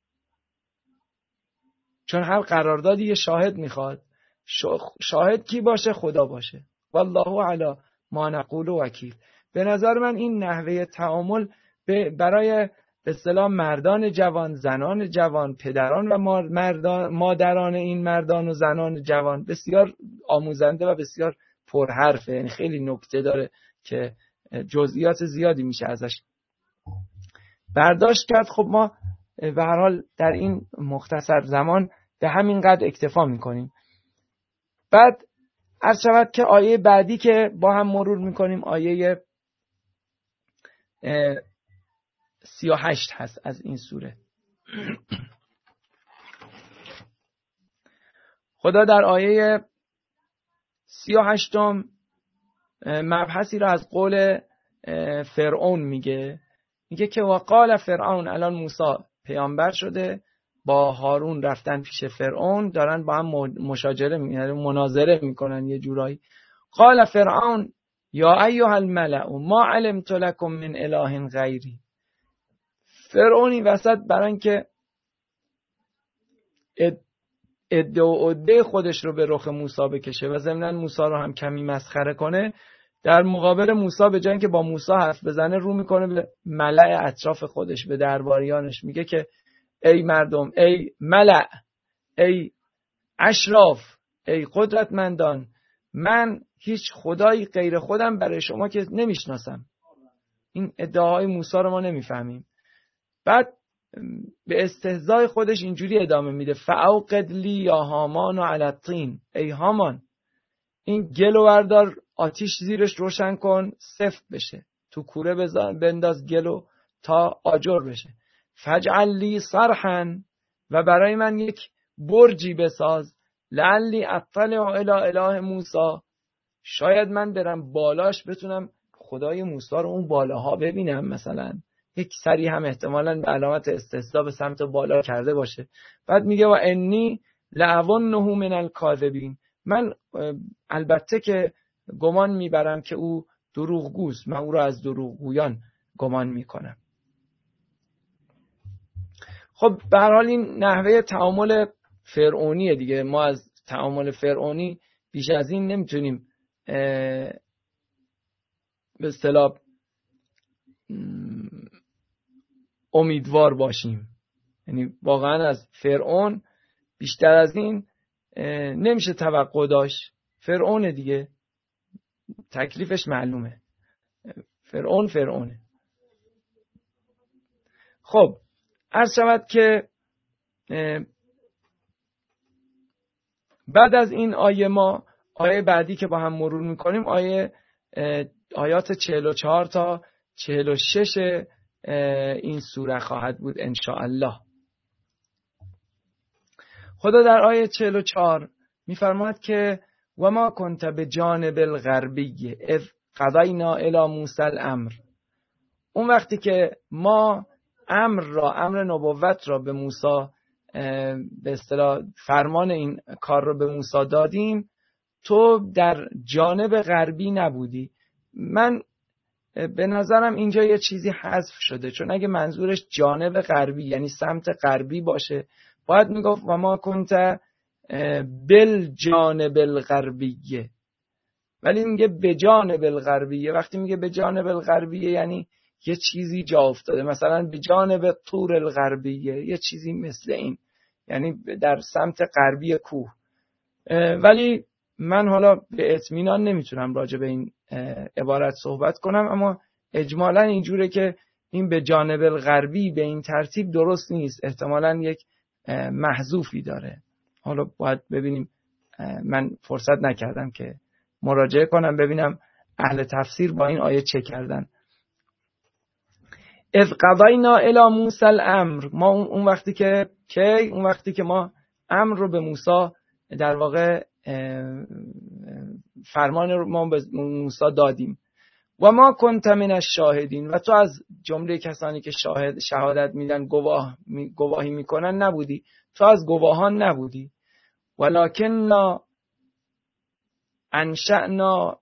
چون هر قراردادی یه شاهد میخواد. شاهد کی باشه؟ خدا باشه. والله علی ما نقول وکیل. به نظر من این نحوه تعامل برای به اصطلاح مردان جوان، زنان جوان، پدران و مادران این مردان و زنان جوان بسیار آموزنده و بسیار پرحرفه. یعنی خیلی نکته داره که جزئیات زیادی میشه ازش برداشت کرد. خب ما به هر حال در این مختصر زمان به همین قدر اکتفا میکنیم. بعد عرض شود که آیه بعدی که با هم مرور میکنیم آیه 38 هست از این سوره. خدا در آیه 38 مبحثی را از قول فرعون میگه که وقال فرعون، الان موسی پیامبر شده، با هارون رفتن پیش فرعون، دارن با هم مشاجره مناظره میکنن یه جورایی. قال فرعون یا ایها الملأ ما علمت لكم من اله غیری. فرعونی وسط برای اینکه ادعای خودش رو به رخ موسی بکشه و ضمناً موسی رو هم کمی مسخره کنه، در مقابل موسی به جای اینکه با موسی حرف بزنه رو میکنه به ملأ اطراف خودش، به درباریانش. میگه که ای مردم، ای ملأ، ای اشراف، ای قدرتمندان، من هیچ خدایی غیر خودم برای شما که نمیشناسم. این ادعاهای موسی رو ما نمیفهمیم. بعد به استهزای خودش اینجوری ادامه میده فاوقد لی یا هامان و علی الطین، ای هامان این گلو بردار، آتیش زیرش روشن کن، سفت بشه، تو کوره بنداز گلو تا آجر بشه. فجعل لی صرحا، و برای من یک برجی بساز، لعلی اطلع الی اله موسی، شاید من برم بالاش بتونم خدای موسی رو اون بالاها ببینم. مثلا یک سری هم احتمالاً به علامت استثناء به سمت بالا کرده باشه. بعد میگه و انی لأظنه من الکاذبین، من البته که گمان میبرم که او دروغگوست، من او را از دروغگویان گمان میکنم. خب به هر حال این نحوه تعامل فرعونیه دیگه. ما از تعامل فرعونی بیش از این نمیتونیم به اصطلاح امیدوار باشیم. یعنی واقعا از فرعون بیشتر از این نمیشه توقع داشت. فرعون دیگه تکلیفش معلومه. فرعونه. خب عرض شود که بعد از این آیه ما آیه بعدی که با هم مرور میکنیم آیات 44 تا 46 این سوره خواهد بود ان شاء الله. خدا در آیه 44 میفرماید که و ما کنت بجانب الغربی اذ قضینا الی موسی الامر. اون وقتی که ما امر نبوت را به موسی به اصطلاح فرمان این کار رو به موسی دادیم، تو در جانب غربی نبودی. من به نظرم اینجا یه چیزی حذف شده، چون اگه منظورش جانب غربی یعنی سمت غربی باشه باید میگفت و ما کنت بالجانب الغربیه، ولی میگه به جانب الغربیه. وقتی میگه به جانب الغربیه یعنی یه چیزی جا افتاده، مثلا به جانب طور الغربیه، یه چیزی مثل این، یعنی در سمت غربی کوه. ولی من حالا به اطمینان نمیتونم راجع به این عبارت صحبت کنم، اما اجمالا اینجوره که این به جانب الغربی به این ترتیب درست نیست، احتمالا یک محذوفی داره. حالا باید ببینیم، من فرصت نکردم که مراجعه کنم ببینم اهل تفسیر با این آیه چه کردن. اذ قضینا الی موسی الامر، ما اون وقتی که ما امر رو به موسی، در واقع فرمان رو ما به موسی دادیم. و ما کنت من الشاهدین، و تو از جمله کسانی که شهادت میدن، گواهی میکنن نبودی، تو از گواهان نبودی. ولکننا انشأنا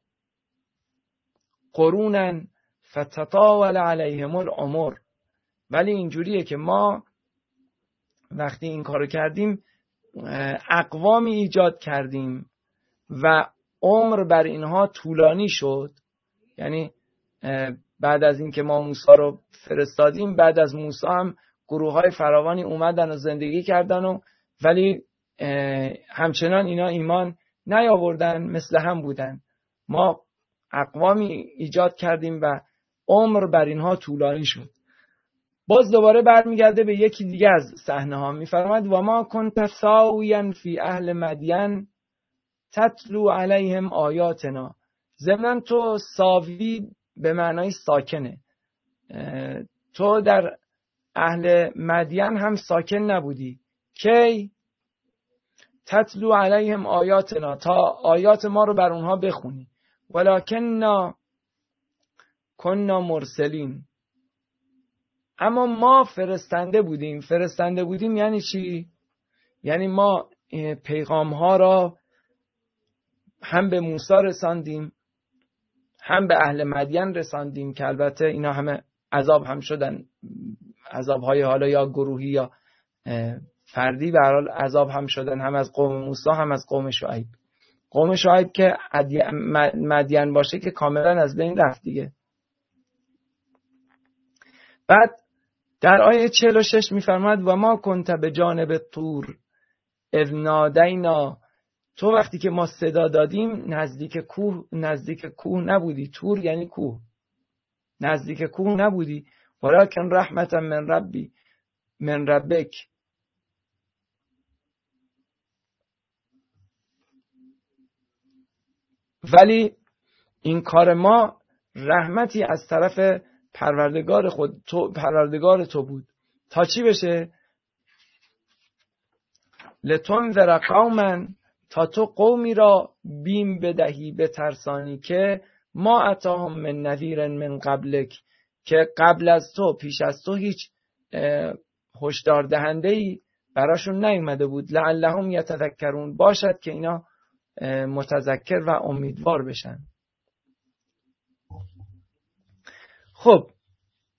قرونا فتطاول علیهم العمر، ولی اینجوریه که ما وقتی این کارو کردیم اقوامی ایجاد کردیم و عمر بر اینها طولانی شد. یعنی بعد از این که ما موسی رو فرستادیم، بعد از موسی هم گروه‌های فراوانی اومدن و زندگی کردن ولی همچنان اینا ایمان نیاوردن، مثل هم بودن. ما اقوامی ایجاد کردیم و عمر بر اینها طولانی شد. باز دوباره برمیگرده به یکی دیگه از صحنه ها، میفرماید و ما کنت ساویا فی اهل مدین تتلو علیهم آیاتنا. ضمناً تو ساوی به معنای ساکنه، تو در اهل مدین هم ساکن نبودی. کی؟ تتلو علیهم آیاتنا، تا آیات ما رو بر اونها بخونی. ولکننا کننا مرسلین، اما ما فرستنده بودیم. یعنی چی؟ یعنی ما پیغام ها را هم به موسی رساندیم، هم به اهل مدین رساندیم که البته اینا همه عذاب هم شدن، عذاب های حالا یا گروهی یا فردی، به هر حال عذاب هم شدن، هم از قوم موسی هم از قوم شعیب. قوم شعیب که مدین باشه که کاملا از بین رفت دیگه. بعد در آیه 46 میفرماد و ما کنت به جانب طور اذ نادینا، تو وقتی که ما صدا دادیم نزدیک کوه نبودی. طور یعنی کوه، نزدیک کوه نبودی. ولکن رحمتا من ربک، ولی این کار ما رحمتی از طرف پروردگار تو بود. تا چی بشه؟ لتنذر قوما، تا تو قومی را بیم بدهی، بترسانی، که ما اتاهم من نذیر من قبلک، که قبل از تو، پیش از تو هیچ هشدار دهنده‌ای براشون نیومده بود. لعلهم یتذکرون، باشد که اینا متذکر و امیدوار بشن. خب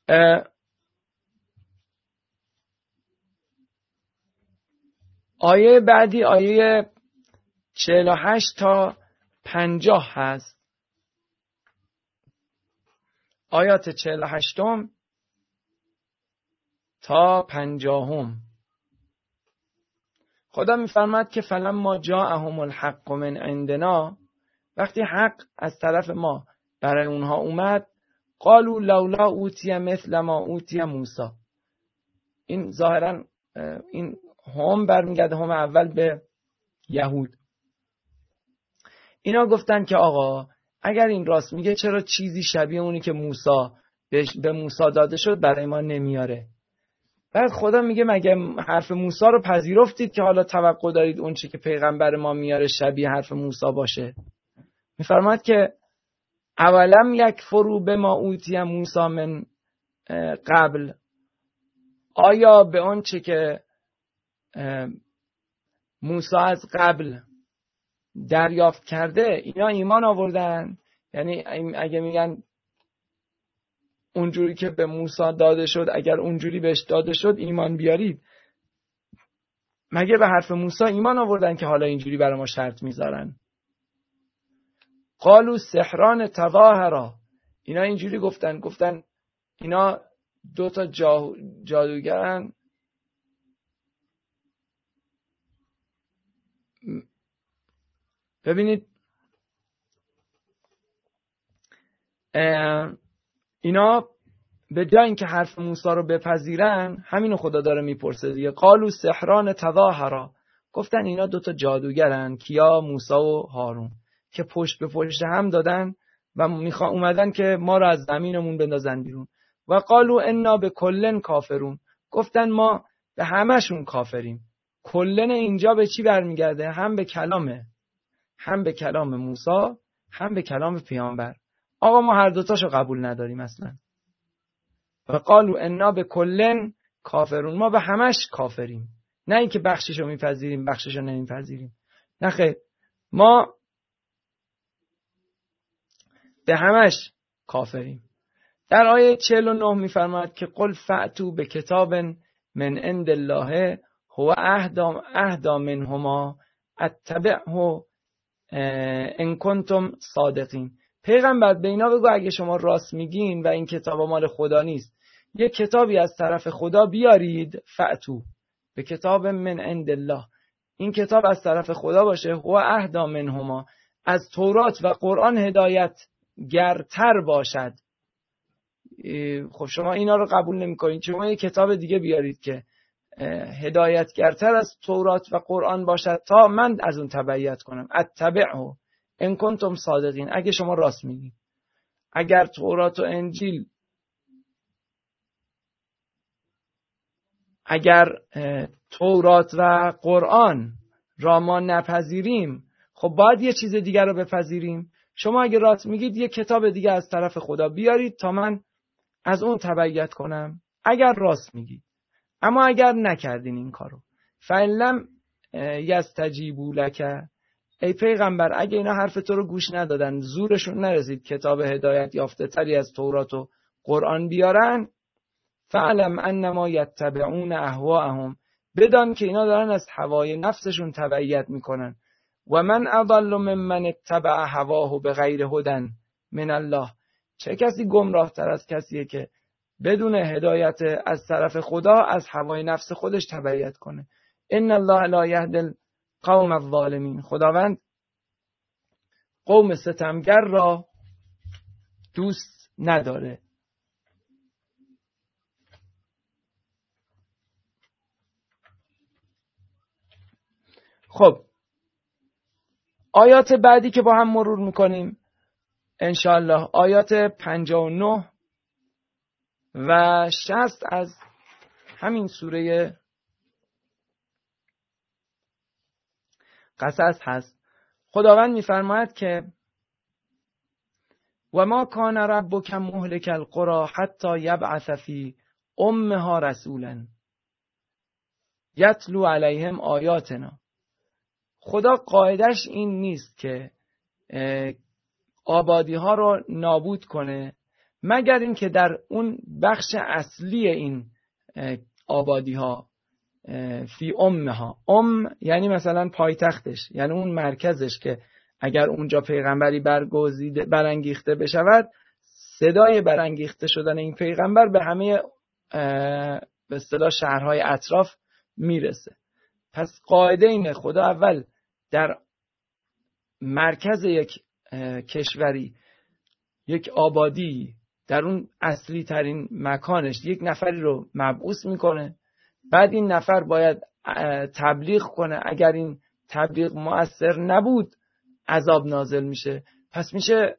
آیه بعدی آیه 48 تا 50 هست. آیات 48 تا 50. خدا میفرماد که فلما جاءهم الحق من عندنا، وقتی حق از طرف ما برای اونها اومد، قالوا لولا اوتی مثل ما اوتی موسی. این ظاهرا این هم برمیگرده، هم اول به یهود. اینا گفتن که آقا اگر این راست میگه چرا چیزی شبیه اونی که موسی به موسی داده شد برای ما نمیاره؟ بعد خدا میگه مگه حرف موسی رو پذیرفتید که حالا توقع دارید اون چی که پیغمبر ما میاره شبیه حرف موسی باشه؟ میفرماد که اولم یکفروا بما اوتی موسی من قبل، آیا به اون چی که موسی از قبل دریافت کرده اینا ایمان آوردن؟ یعنی اگه میگن اونجوری که به موسی داده شد، اگر اونجوری بهش داده شد ایمان بیارید، مگه به حرف موسی ایمان آوردن که حالا اینجوری برای ما شرط میذارن؟ قالوا سحران تظاهرا، اینا اینجوری گفتن اینا دوتا جادوگرن ببینید اینا به جای اینکه حرف موسی رو بپذیرن، همینو خدا داره میپرسه دیگه. قالوا سحران تظاهرا، گفتن اینا دوتا جادوگرن، کیا؟ موسی و هارون، که پشت به پشت هم دادن و اومدن که ما رو از زمینمون بندازن بیرون. و قالوا انا بکل کافرون، گفتن ما به همشون کافریم. کلن اینجا به چی برمیگرده؟ هم به کلام موسی، هم به کلام پیامبر. آقا ما هر دوتاشو قبول نداریم اصلا. و قالوا انا بکل کافرون، ما به همش کافریم، نه اینکه بخششو میپذیریم بخششو نمیپذیریم، نه خیر، ما به همش کافریم. در آیه 49 میفرماید که قل فأتوا بکتاب من عند الله هو اهدی منهما اتبعه ان کنتم صادقین. پیغمبر به اینا بگو اگه شما راست میگین و این کتاب مال خدا نیست، یه کتابی از طرف خدا بیارید. فأتوا به کتاب من عند الله، این کتاب از طرف خدا باشه. هو اهدی منهما، از تورات و قرآن هدایت گرتر باشد. خب شما اینا رو قبول نمی‌کنید، شما یه کتاب دیگه بیارید که هدایتگرتر از تورات و قرآن باشد تا من از اون تبعیت کنم. اتبعه ان کنتم صادقین، اگه شما راست میگید. اگر تورات و انجیل، اگر تورات و قرآن را ما نپذیریم، خب باید یه چیز دیگر رو بپذیریم. شما اگه راست میگید یه کتاب دیگه از طرف خدا بیارید تا من از اون تبعیت کنم، اگر راست میگید. اما اگر نکردین این کارو، فَإِنْ یستجیبوا لک، ای پیغمبر اگه اینا حرف تو رو گوش ندادن، زورشون نرسید کتاب هدایت یافته تری از تورات و قرآن بیارن، فعلم انما یتبعون اهواءهم، بدان که اینا دارن از هوای نفسشون تبعیت میکنن. و من اضل ممن اتبع هواه بغیر هدى من الله، چه کسی گمراه تر از کسیه که بدون هدایت از طرف خدا از هوای نفس خودش تبعیت کنه. ان الله لا یهدی القوم الظالمین، خداوند قوم ستمگر را دوست نداره. خب آیات بعدی که با هم مرور میکنیم انشاءالله، آیات 59 و 60 از همین سوره قصص هست. خداوند میفرماید که و ما کان ربک مهلک القری حتی یبعث فی امها رسولا یتلو علیهم آیاتنا. خدا قاعدش این نیست که آبادی ها رو نابود کنه مگر این که در اون بخش اصلی این آبادی ها فی امها، یعنی مثلا پایتختش، یعنی اون مرکزش، که اگر اونجا پیغمبری برانگیخته بشود، صدای برانگیخته شدن این پیغمبر به همه به اصطلاح شهرهای اطراف میرسه. پس قاعده اینه خدا اول در مرکز یک کشوری، یک آبادی، در اون اصلی ترین مکانش یک نفری رو مبعوث میکنه، بعد این نفر باید تبلیغ کنه، اگر این تبلیغ مؤثر نبود عذاب نازل میشه. پس میشه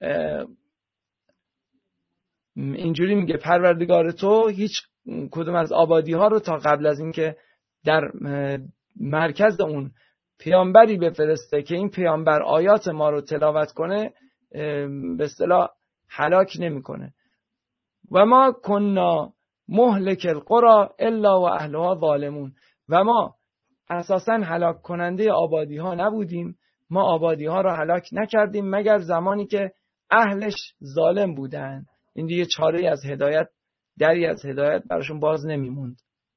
اینجوری میگه پروردگار تو هیچ کدوم از آبادی ها رو تا قبل از اینکه در مرکز اون پیامبری بفرسته که این پیامبر آیات ما رو تلاوت کنه به اصطلاح هلاک نمیکنه. و ما کنا مهلک القرى الا و اهلها ظالمون، و ما اساسا هلاک کننده آبادی ها نبودیم، ما آبادی ها رو هلاک نکردیم مگر زمانی که اهلش ظالم بودن. این دیگه چاره‌ای از هدایت، دری از هدایت براشون باز نمیموند.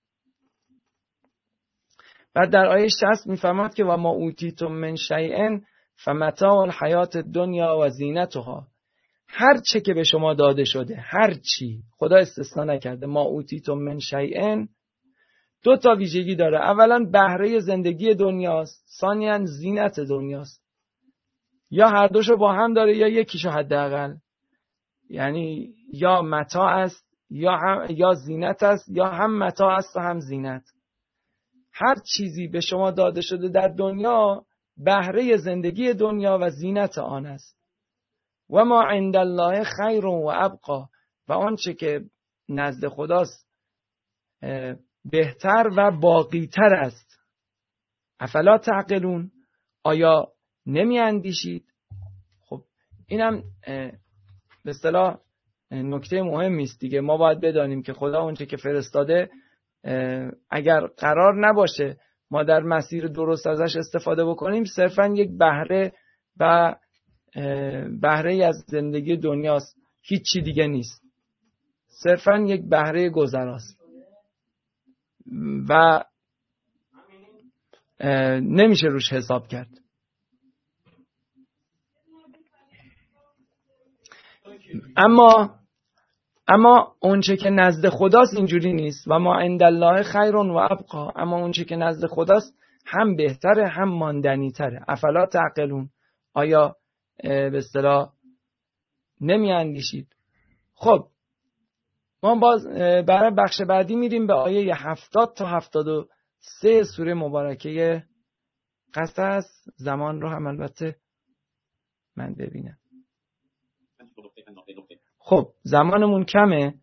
بعد در آیه 60 میفرماد که و ما اوتیتم من شیء فمتاع الحیات الدنیا و زینتها، هر چه که به شما داده شده، هر چی، خدا استثنا نکرده، ما اوتیتم من شیء دو تا ویژگی داره. اولا بهره زندگی دنیاست، ثانیاً زینت دنیاست. یا هر دوشو با هم داره یا یکیشو حداقل، یعنی یا متاع است یا زینت است، یا هم متاع است و هم زینت. هر چیزی به شما داده شده در دنیا بهره زندگی دنیا و زینت آن است. و ما عند الله خیر و ابقا، و آنچه که نزد خداست بهتر و باقیتر است. افلا تعقلون، آیا نمی اندیشید؟ خب اینم به اصطلاح نکته مهمی است دیگه. ما باید بدانیم که خدا اونچه که فرستاده اگر قرار نباشه ما در مسیر درست ازش استفاده بکنیم، صرفا یک بهره و بهره از زندگی دنیاست، هیچی دیگه نیست، صرفا یک بهره گذراست و نمیشه روش حساب کرد. اما اونچه که نزد خداست اینجوری نیست. و ما عند الله خیر و ابقا، اما اونچه که نزد خداست هم بهتره هم ماندنی تره. افلا تعقلون، آیا به اصطلاح نمی اندیشید؟ خب ما باز برای بخش بعدی میریم به آیه 70 تا 73 سوره مبارکه قصص. زمان رو هم البته من ببینم. خب زمانمون کمه.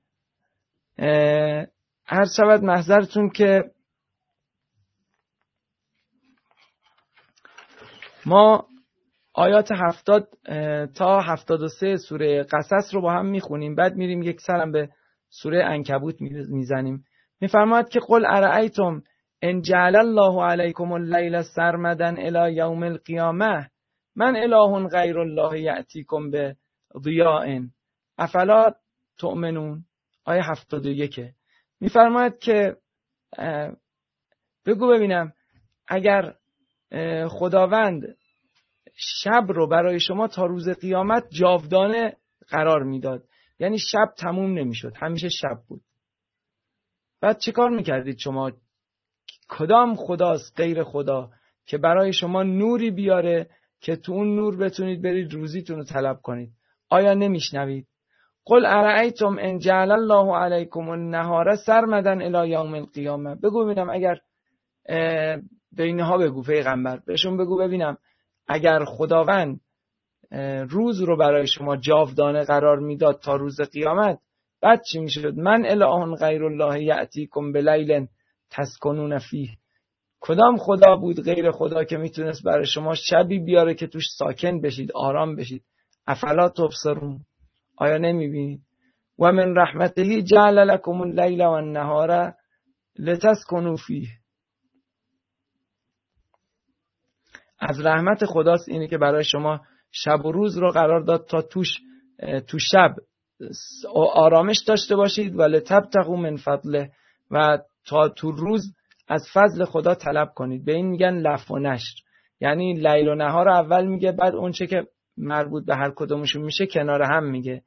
هر شود محضرتون که ما آیات 70 تا 73 سوره قصص رو با هم میخونیم، بعد میریم یک سرم به سوره عنکبوت میزنیم. میفرماید که قل ارأیتم ان جعل الله علیکم اللیل سرمدا الی یوم القیامه من اله غیر الله یأتیکم بضیاء افلا تؤمنون. آیه 71 میفرماید که بگو ببینم اگر خداوند شب رو برای شما تا روز قیامت جاودانه قرار میداد، یعنی شب تموم نمیشد، همیشه شب بود، بعد چه کار میکردید شما؟ کدام خداست غیر خدا که برای شما نوری بیاره که تو اون نور بتونید برید روزیتون رو طلب کنید؟ آیا نمیشنوید؟ قل ارأیتم ان جعل الله علیکم النهار سرمدا الی یوم القیامه. بگو ببینم اگر به اینها بگو، پیغمبر بهشون بگو ببینم اگر خداوند روز رو برای شما جاودانه قرار میداد تا روز قیامت، بعد چی میشد؟ من اله غیر الله یأتیکم بلیل تسکنون فیه. کدام خدا بود غیر خدا که میتونست برای شما شبی بیاره که توش ساکن بشید، آرام بشید؟ افلا تبصرون، آیا نمیبینید؟ و من رحمته جعل لكم اللیل و النهار لتسکنوا فیه. از رحمت خداست اینه که برای شما شب و روز رو قرار داد تا تو شب آرامش داشته باشید ولی تبتغوا من فضله و تا تو روز از فضل خدا طلب کنید. به این میگن لف و نشر، یعنی لیل و نهار اول میگه، بعد اون چه که مربوط به هر کدومشون میشه کنار هم میگه.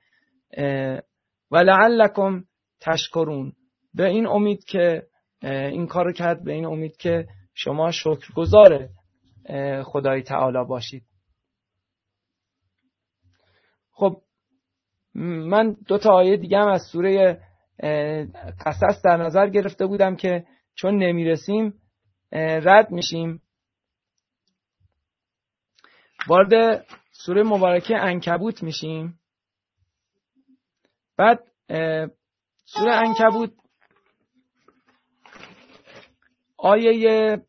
ولعلکم تشکرون، به این امید که این کارو کرد، به این امید که شما شکرگزار خدای تعالی باشید. خب من 2 آیه دیگه هم از سوره قصص در نظر گرفته بودم که چون نمیرسیم رد میشیم. وارد سوره مبارکه عنکبوت میشیم. بعد سوره عنکبوت آیه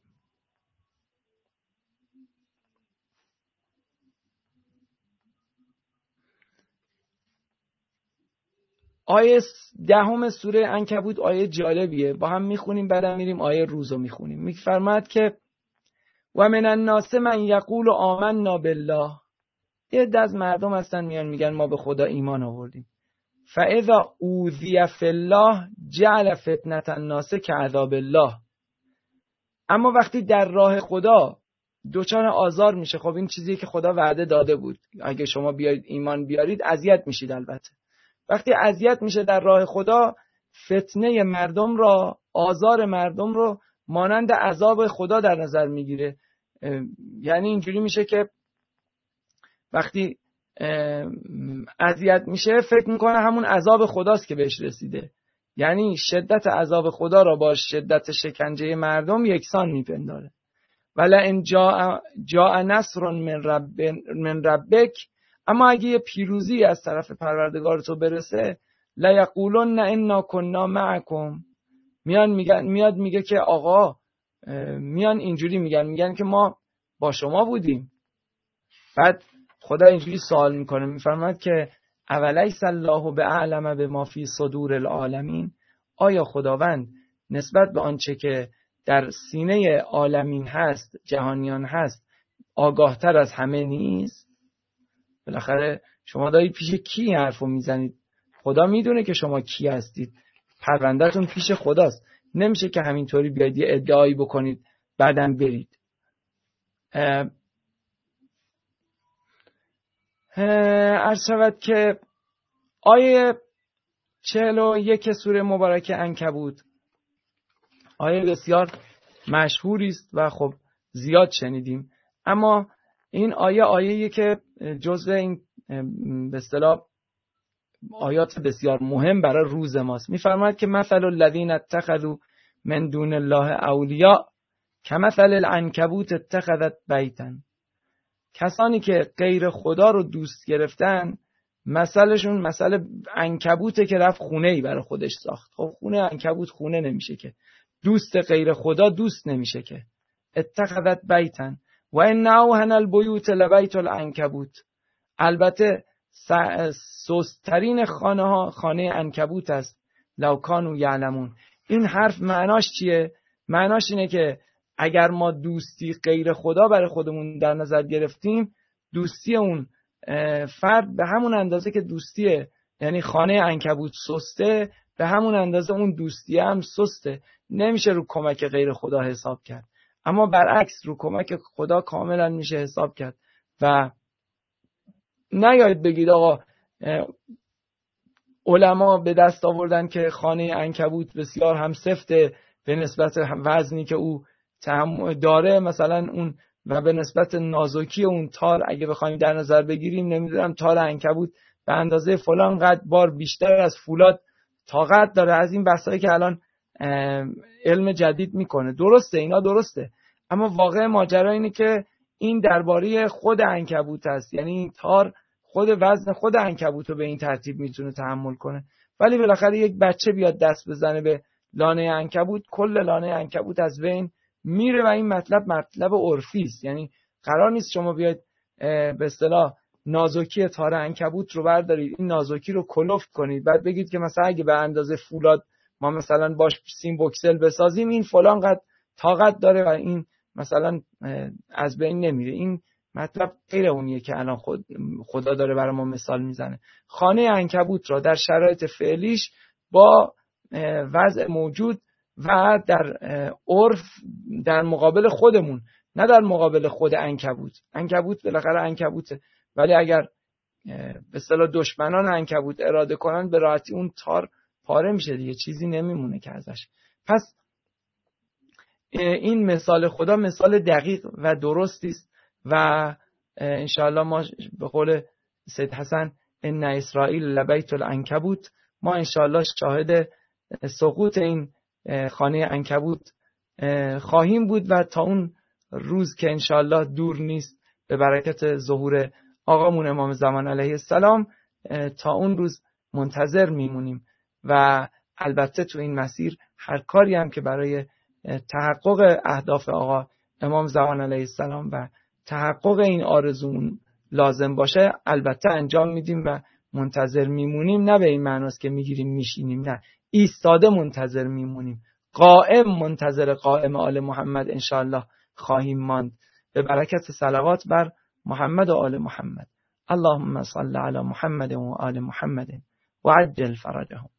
10 سوره عنکبوت آیه جالبیه، با هم میخونیم بعدم میریم آیه روزو میخونیم. میفرماد که و من الناس من یقول آمنا بالله، یه عده از مردم هستن میان میگن ما به خدا ایمان آوردیم. فاذا اوذی فی الله جعل فتنة الناس کعذاب الله، اما وقتی در راه خدا دوچار آزار میشه، خب این چیزیه که خدا وعده داده بود، اگه شما بیاید ایمان بیارید اذیت میشید. البته وقتی اذیت میشه در راه خدا، فتنه مردم را، آزار مردم رو مانند عذاب خدا در نظر میگیره. یعنی اینجوری میشه که وقتی اذیت میشه فکر میکنه همون عذاب خداست که بهش رسیده، یعنی شدت عذاب خدا را با شدت شکنجه مردم یکسان میپنداره. ولا ان جاء نصر من ربک، اما اگه یه پیروزی از طرف پروردگار تو برسه، لا یقولون انا كنا معکم، میاد میگه که آقا، میان اینجوری میگن که ما با شما بودیم. بعد خدا اینجوری سوال میکنه، میفرماد که اولیس الله باعلم بما فی صدور العالمین، آیا خداوند نسبت به آنچه که در سینه عالمین هست، جهانیان هست، آگاهتر از همه نیست؟ بالاخره شما دارید پیش کی حرفو میزنید؟ خدا میدونه که شما کی هستید، پروندهتون پیش خداست. نمیشه که همینطوری بیاید یه ادعایی بکنید بعدم برید. عرض شود که آیه 41 سوره مبارکه عنکبوت آیه بسیار مشهوری است و خب زیاد شنیدیم، اما این آیه‌ای که جزء این به اصطلاح آیات بسیار مهم برای روز ماست. می‌فرماید که مثل الذین اتخذوا من دون الله اولیاء کمثل العنکبوت اتخذت بیتا، کسانی که غیر خدا رو دوست گرفتن مثلشون مثل عنکبوته که رفت خونه‌ای برای خودش ساخت. خب خونه عنکبوت خونه نمیشه که، دوست غیر خدا دوست نمیشه که. اتخذت بیتا و ان اوهن البیوت لبیت العنکبوت، البته سست‌ترین خانه عنکبوت است. لو کانوا یعلمون، این حرف معناش چیه؟ معناش اینه که اگر ما دوستی غیر خدا برای خودمون در نظر گرفتیم، دوستی اون فرد به همون اندازه که دوستی یعنی خانه عنکبوت سسته، به همون اندازه اون دوستی هم سسته. نمیشه رو کمک غیر خدا حساب کرد، اما برعکس رو کمک خدا کاملا میشه حساب کرد. و نیایید بگید آقا علما به دست آوردن که خانه عنکبوت بسیار هم سفته به نسبت وزنی که او داره، مثلا اون و به نسبت نازکی اون تار اگه بخوایم در نظر بگیریم، نمیدونم تار عنکبوت به اندازه فلان قد بار بیشتر از فولاد طاقت داره. از این بحثایی که الان علم جدید میکنه، درسته، اینا درسته، اما واقع ماجرا اینه که این درباره خود عنکبوت است، یعنی این تار خود وزن خود عنکبوت رو به این ترتیب میتونه تحمل کنه. ولی بالاخره یک بچه بیاد دست بزنه به لانه عنکبوت، کل لانه عنکبوت از بین میره و این مطلب عرفی است. یعنی قرار نیست شما بیاید به اصطلاح نازکی تار عنکبوت رو بردارید، این نازکی رو کلفت کنید، بعد بگید که مثلا اگه به اندازه فولاد ما مثلا باش سیم بوکسل بسازیم، این فلان قد طاقت داره و این مثلا از بین نمیره. این مطلب غیر اونیه که الان خدا داره برای ما مثال میزنه. خانه عنکبوت را در شرایط فعلیش با وضع موجود و در عرف در مقابل خودمون، نه در مقابل خود عنکبوت بالاخره عنکبوته، ولی اگر به اصطلاح دشمنان عنکبوت اراده کنن به راحتی اون تار پاره میشه دیگه، چیزی نمیمونه که ازش. پس این مثال خدا مثال دقیق و درستی است و انشاءالله ما به قول سید حسن ان اسرائیل لبیت العنکبوت، ما انشاءالله شاهد سقوط این خانه عنکبوت خواهیم بود و تا اون روز که انشاءالله دور نیست به برکت ظهور آقامون امام زمان علیه السلام، تا اون روز منتظر میمونیم و البته تو این مسیر هر کاری هم که برای تحقق اهداف آقا امام زمان علیه السلام و تحقق این آرزومون لازم باشه البته انجام میدیم و منتظر میمونیم. نه به این معناست که میگیریم میشینیم، نه، ایستاده منتظر میمونیم، قائم منتظر قائم آل محمد انشاءالله خواهیم ماند به برکت صلوات بر محمد و آل محمد. اللهم صل علی محمد و آل محمد و عجل فرجهم.